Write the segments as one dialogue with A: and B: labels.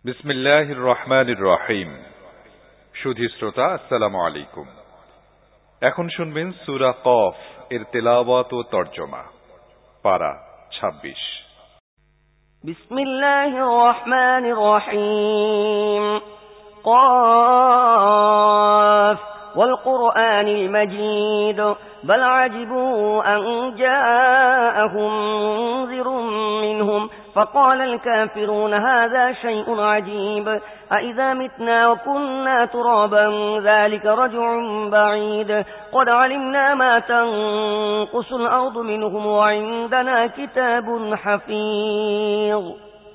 A: বিসমিল্লাহির রহমানির রহিম। সুধী শ্রোতা, আসসালামু আলাইকুম। এখন শুনবেন সূরা কফ এর তেলাওয়াত ও তরজমা। পারা ২৬।
B: বিসমিল্লাহির রহমানির রহিম। কফ ওয়াল কুরআনিল মাজিদ বাল আজিবু আন জাআহুম মুনযিরুম মিনহুম فقال الكافرون هذا شيء عجيب أإذا متنا وكنا ترابا ذلك رجع بعيد قد علمنا ما تنقص الأرض منهم وعندنا كتاب حفيظ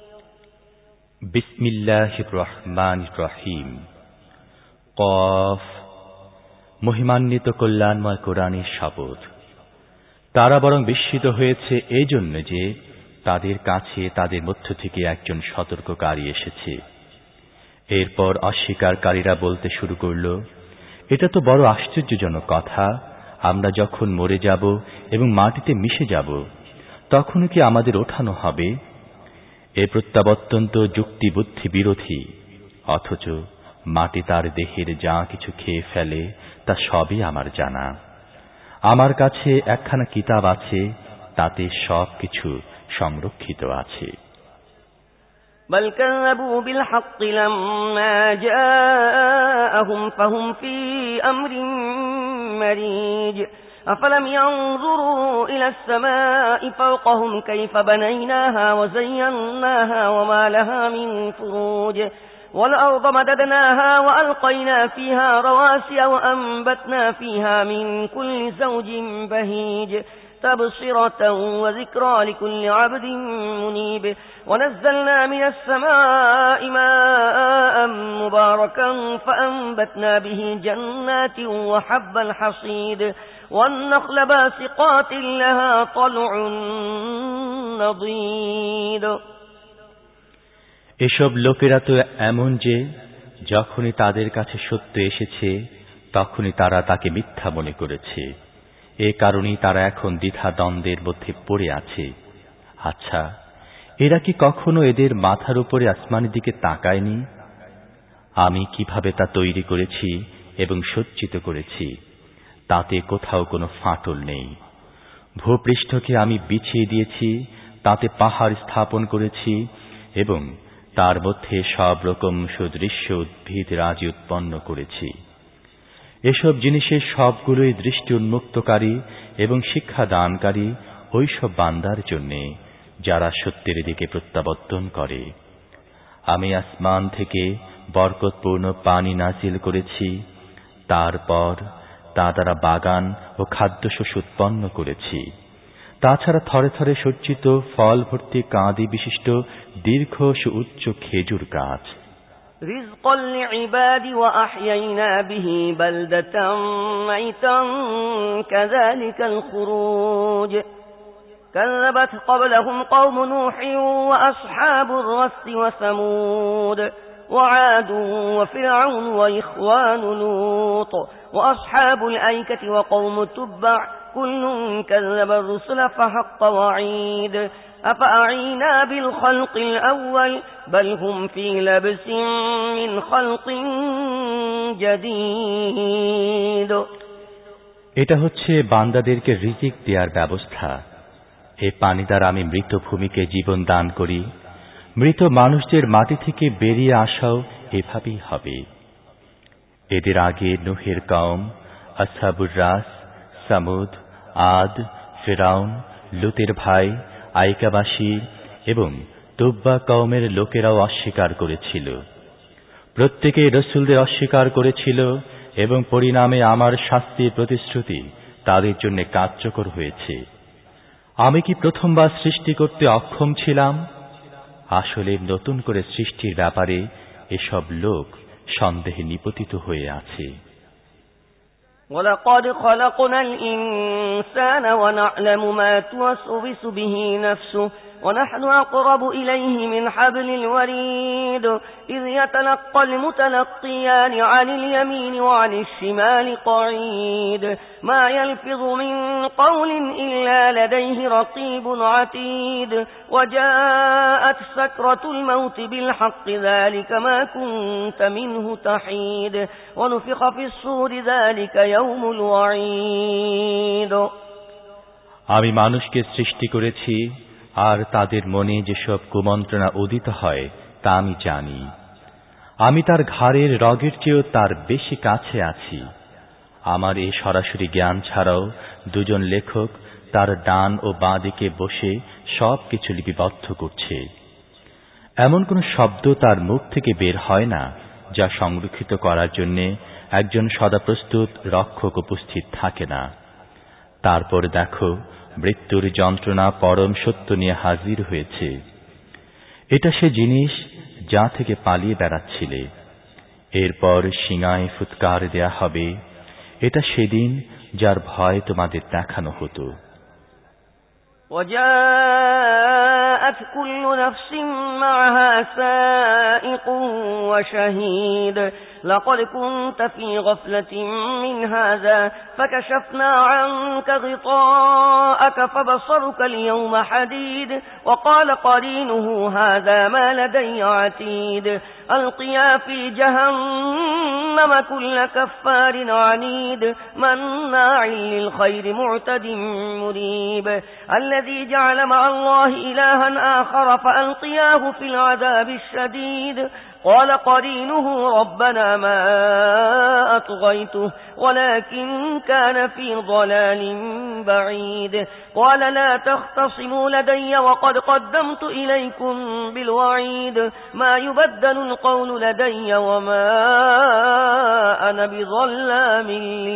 C: بسم الله الرحمن الرحيم قاف মহিমান্বিত কল্যাণময় কোরআনের শপথ। তারা বরং বিস্মিত হয়েছে এই জন্য যে তাদের কাছে তাদের মধ্য থেকে একজন সতর্ককারী এসেছে। এরপর অস্বীকারীরা বলতে শুরু করল, এটা তো বড় আশ্চর্যজনক কথা, আমরা যখন মরে যাব এবং মাটিতে মিশে যাব তখন কি আমাদের ওঠানো হবে? এ প্রত্যাবর্তন তো যুক্তি বুদ্ধি বিরোধী। অথচ মাটি তার দেহের যা কিছু খেয়ে ফেলে তা সবই আমার জানা। আমার কাছে একখানা কিতাব আছে, তাতে সব কিছু সংরক্ষিত আছে।
B: بل كذبوا بالحق لما جاءهم فهم في أمر مريج أفلم ينظروا إلى السماء فوقهم كيف بنيناها وزيناها وما لها من فروج والأرض مددناها وألقينا فيها رواسي وأنبتنا فيها من كل زوج بهيج تبصرة وذكرى لكل عبد منيب ونزلنا من السماء ماء مباركا فأنبتنا به جنات وحب الحصيد والنخل باسقات لها طلع نضيد।
C: এসব লোকেরা তো এমন যে যখনই তাদের কাছে সত্য এসেছে তখনই তারা তাকে মিথ্যা মনে করেছে। এ কারণেই তারা এখন দ্বিধা দ্বন্দ্বের মধ্যে পড়ে আছে। আচ্ছা, এরা কি কখনো এদের মাথার উপরে আসমানের দিকে তাকায়নি? আমি কিভাবে তা তৈরি করেছি এবং সজ্জিত করেছি, তাতে কোথাও কোনো ফাটল নেই। ভূপৃষ্ঠকে আমি বিছিয়ে দিয়েছি, তাতে পাহাড় স্থাপন করেছি এবং তার মধ্যে সব রকম সুদৃশ্য উদ্ভিদ রাজি উৎপন্ন করেছি। এসব জিনিসের সবগুলোই দৃষ্টি উন্মুক্তকারী এবং শিক্ষা দানকারী ওইসব বান্দার জন্যে যারা সত্যের দিকে প্রত্যাবর্তন করে। আমি আসমান থেকে বরকতপূর্ণ পানি নাজিল করেছি, তারপর তা দ্বারা বাগান ও খাদ্যশস্য উৎপন্ন করেছি। তাছাড়া থরে থরে সজ্জিত ফল ভর্তি কাঁদি বিশিষ্ট দীর্ঘ সুউচ্চ খেজুর গাছ।
B: رزقا لعبادي وأحيينا به بلدة ميتا كذلك الخروج كذبت قبلهم قوم نوح وأصحاب الرس وثمود وعاد وفرعون وإخوان لوط وأصحاب الأيكة وقوم تبع كل كذب الرسل فحق وعيد أفأعينا بالخلق الأول بل هم في لبس من خلق جديد।
C: এটা হচ্ছে বান্দাদেরকে রিজিক দেওয়ার ব্যবস্থা। এই পানি দ্বারা আমি মৃত ভূমিকে জীবন দান করি, মৃত মানুষদের মাটি থেকে বেরিয়ে আসাও এভাবেই হবে। এদের আগে নূহের কওম, আসহাবুর রাস, সামুদ, আদ, ফিরআউন, লূতের ভাই, আইকাবাসী এবং তুব্বা কওমের লোকেরাও অস্বীকার করেছিল। প্রত্যেকেই রাসূলদের অস্বীকার করেছিল এবং পরিণামে আমার শাস্তির প্রতিশ্রুতি তাদের জন্য কার্যকর হয়েছে। আমি কি প্রথমবার সৃষ্টি করতে অক্ষম ছিলাম? আসলে নতুন করে সৃষ্টির ব্যাপারে এসব লোক সন্দেহে নিপতিত হয়ে আছে।
B: وَلَقَدْ خَلَقْنَا الْإِنسَانَ وَنَعْلَمُ مَا تُوَسْوِسُ بِهِ نَفْسُهُ ونحن أقرب إليه من حبل الوريد إذ يتلقى المتلقيان عن اليمين وعن الشمال قعيد ما يلفظ من قول إلا لديه رقيب عتيد وجاءت سكرة الموت بالحق ذلك ما كنت منه تحيد ونفخ في الصور ذلك يوم الوعيد
C: আমি মানুষকে সৃষ্টি করেছি আর তাদের মনে যেসব কুমন্ত্রণা উদিত হয় তা আমি জানি। আমি তার ঘাড়ের রগের চেয়েও তার বেশি কাছে আছি। আমার এই সরাসরি জ্ঞান ছাড়াও দুজন লেখক তার ডান ও বাঁ দিকে বসে সবকিছু লিপিবদ্ধ করছে। এমন কোন শব্দ তার মুখ থেকে বের হয় না যা সংরক্ষিত করার জন্য একজন সদা প্রস্তুত রক্ষক উপস্থিত থাকে না। তারপর দেখো, মৃত্যুর যন্ত্রণা পরম সত্য নিয়ে হাজির হয়েছে। এটা সে জিনিস যা থেকে পালিয়ে বেড়াচ্ছিলে। এরপর সিঙায় ফুৎকার দেয়া হবে। এটা সেদিন যার ভয় তোমাদের দেখানো হতো।
B: وجاءت كل نفس معها سائق وشهيد لقد كنت في غفلة من هذا فكشفنا عنك غطاءك فبصرك اليوم حديد وقال قرينه هذا ما لدي عتيد ألقيا في جهنم كل كفار عنيد مناع للخير معتد مريب الذي جعل مع الله إلها آخر فألقياه في العذاب الشديد قال قرينه ربنا ما أطغيته ولكن كان في ضلال بعيد قال لا تختصموا لدي وقد قدمت إليكم بالوعيد ما يبدل القول لدي وما أنا بظلام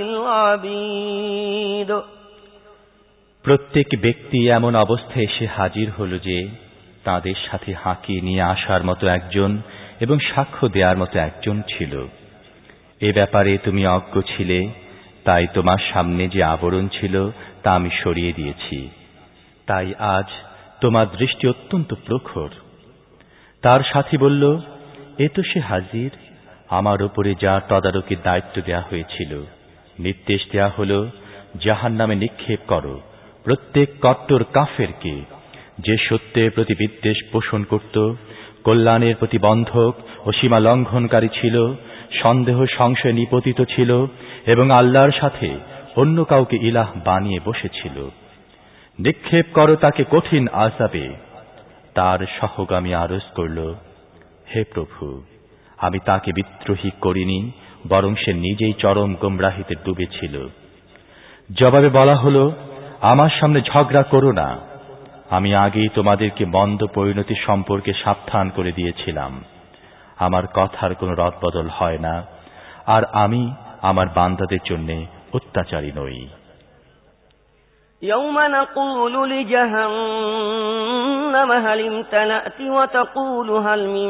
B: للعبيد
C: প্রত্যেক ব্যক্তি এমন অবস্থায় এসে হাজির হল যে তাদের সাথে হাঁকিয়ে নিয়ে আসার মতো একজন এবং সাক্ষ্য দেওয়ার মতো একজন ছিল। এ ব্যাপারে তুমি অজ্ঞ ছিলে, তাই তোমার সামনে যে আবরণ ছিল তা আমি সরিয়ে দিয়েছি। তাই আজ তোমার দৃষ্টি অত্যন্ত প্রখর। তার সাথী বলল, এ তো সে হাজির। আমার উপরে যা তদারকির দায়িত্ব দেয়া হয়েছিল। নির্দেশ দেয়া হল, জাহান্নামে নিক্ষেপ করো প্রত্যেক কট্টর কাফেরকে, যে সত্যের প্রতি বিদ্বেষ পোষণ করত, কল্যাণের প্রতি বন্ধক ও সীমা লঙ্ঘনকারী ছিল, সন্দেহ সংশয় নিপতিত ছিল এবং আল্লাহর সাথে অন্য কাউকে ইলাহ বানিয়ে বসেছিল। নিক্ষেপ করো তাকে কঠিন আযাবে। তার সহগামী আরজ করল, হে প্রভু, আমি তাকে বিদ্রোহী করিনি, বরং সে নিজেই চরম গোমরাহিতে ডুবেছিল। জবাবে বলা হল, আমার সামনে ঝগড়া করো না। আমি আগেই তোমাদেরকে মন্দ পরিণতি সম্পর্কে সাবধান করে দিয়েছিলাম। আমার কথার কোনো রদবদল হয় না, আর আমি আমার বান্দাদের জন্য অত্যাচারী নই।
B: يوم نقول لجهنم هل امتلأت وتقول هل من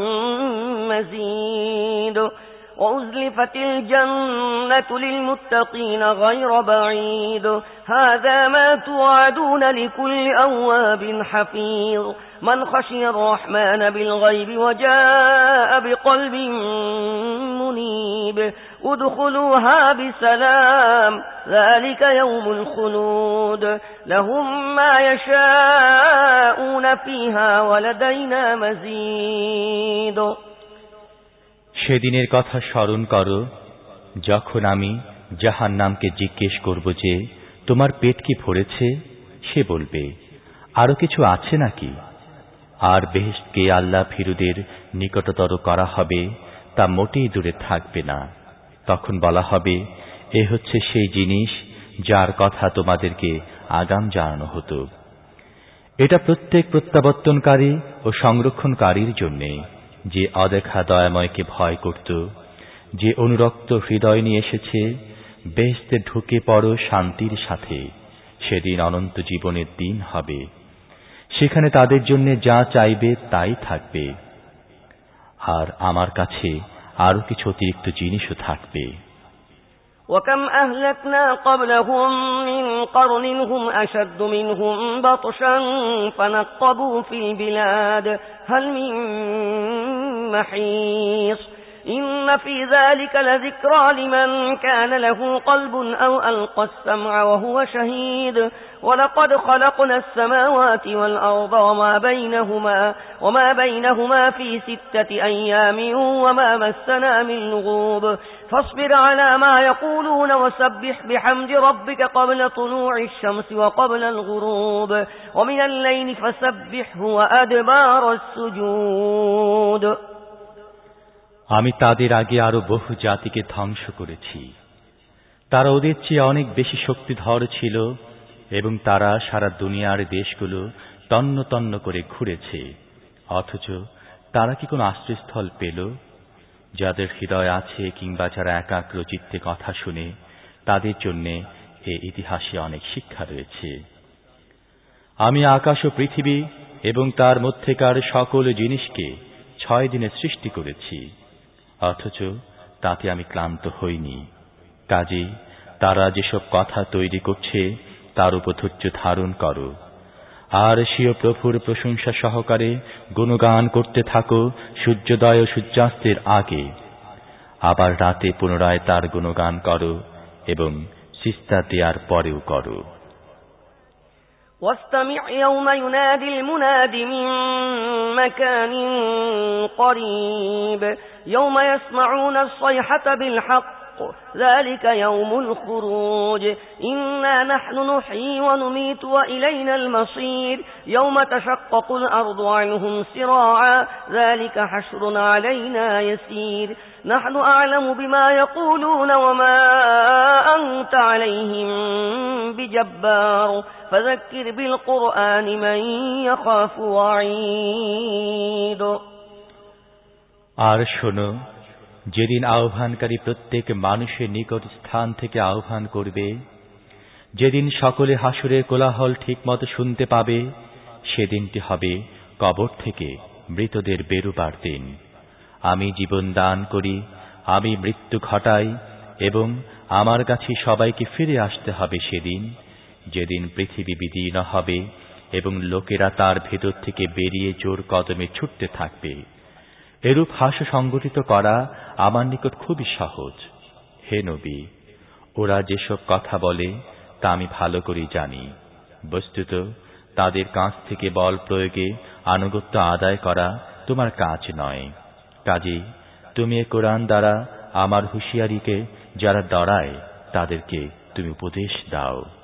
B: مزيد وأزلفت الجنة للمتقين غير بعيد هذا ما توعدون لكل أواب حفيظ من خشي الرحمن بالغيب وجاء بقلب منيب ادخلوها بسلام ذلك يوم الخلود لهم ما يشاءون فيها ولدينا مزيد
C: সেদিনের কথা স্মরণ করো, যখন আমি জাহান্নামকে জিজ্ঞেস করব যে তোমার পেট কি ভরেছে, সে বলবে আরো কিছু আছে নাকি। আর বেহেশতকে আল্লাহ ভীরুদের নিকটতর করা হবে, তা মোটেই দূরে থাকবে না। তখন বলা হবে, এ হচ্ছে সেই জিনিস যার কথা তোমাদেরকে আগাম জানানো হতো। এটা প্রত্যেক প্রত্যাবর্তনকারী ও সংরক্ষণকারীর জন্যে, যে অদেখা দয়াময়কে ভয় করত, যে অনুরক্ত হৃদয় নিয়ে এসেছে। বেহেশতে ঢুকে পড়ো শান্তির সাথে, সেদিন অনন্ত জীবনের দিন হবে। সেখানে তাদের জন্য যা চাইবে তাই থাকবে, আর আমার কাছে আরো কিছু অতিরিক্ত জিনিসও থাকবে।
B: وكم أهلكنا قبلهم من قرن هم أشد منهم بطشا فنقبوا في البلاد هل من محيص إن في ذلك لذكرى لمن كان له قلب أو ألقى السمع وهو شهيد ولقد خلقنا السماوات والأرض وما بينهما في 6 أيام وما مسنا من لغوب فاصبر على ما يقولون وسبح بحمد ربك قبل طلوع الشمس وقبل الغروب ومن الليل فسبحه وأدبار السجود
C: আমি তাদের আগে আরো বহু জাতিকে ধ্বংস করেছি তারা ওদের চেয়ে অনেক বেশি শক্তিধর ছিল এবং তারা সারা দুনিয়ার দেশগুলো তন্ন তন্ন করে ঘুরেছে অথচ তারা কি কোনো আশ্রয়স্থল পেল যাদের হৃদয় আছে কিংবা যারা একাগ্র চিত্তে কথা শুনে তাদের জন্য এই ইতিহাসে অনেক শিক্ষা রয়েছে আমি আকাশ ও পৃথিবী এবং তার মধ্যেকার সকল জিনিসকে 6 দিনে সৃষ্টি করেছি অথচ তাতে আমি ক্লান্ত হইনি কাজেই তারা যেসব কথা তৈরি করছে তার উপর ধৈর্য ধারণ করো আর স্বীয় প্রভুর প্রশংসা সহকারে গুণগান করতে থাকো সূর্যোদয় ও সূর্যাস্তের আগে আবার রাতে পুনরায় তার গুণগান করো এবং সিজদা দেওয়ার পরেও করো
B: واستمع يوم ينادي المناد من مكان قريب يوم يسمعون الصيحة بالحق ذلك يوم الخروج إنا نحن نحيي ونميت وإلينا المصير يوم تشقق الأرض عنهم سراعا ذلك حشر علينا يسير نحن أعلم بما يقولون وما أنت عليهم بجبار فذكر بالقرآن من يخاف وعيد
C: আর শোনো যেদিন আহ্বানকারী প্রত্যেক মানুষের নিকট স্থান থেকে আহ্বান করবে যেদিন সকলে হাসরের কোলাহল ঠিকমতো শুনতে পাবে সেদিনটি হবে কবর থেকে মৃতদের বেরোবার দিন আমি জীবন দান করি আমি মৃত্যু ঘটাই এবং আমার কাছে সবাইকে ফিরে আসতে হবে সেদিন যেদিন পৃথিবী বিদীর্ণ হবে এবং লোকেরা তার ভেতর থেকে বেরিয়ে জোর কদমে ছুটতে থাকবে এরূপ হাস্য সংগঠিত করা আমার নিকট খুবই সহজ হে নবী ওরা যেসব কথা বলে তা আমি ভালো করে জানি বস্তুত তাদের কাছ থেকে বল প্রয়োগে আনুগত্য আদায় করা তোমার কাজ নয় কাজেই তুমি এ কোরআন দ্বারা আমার হুঁশিয়ারিকে যারা ডরায় তাদেরকে তুমি উপদেশ দাও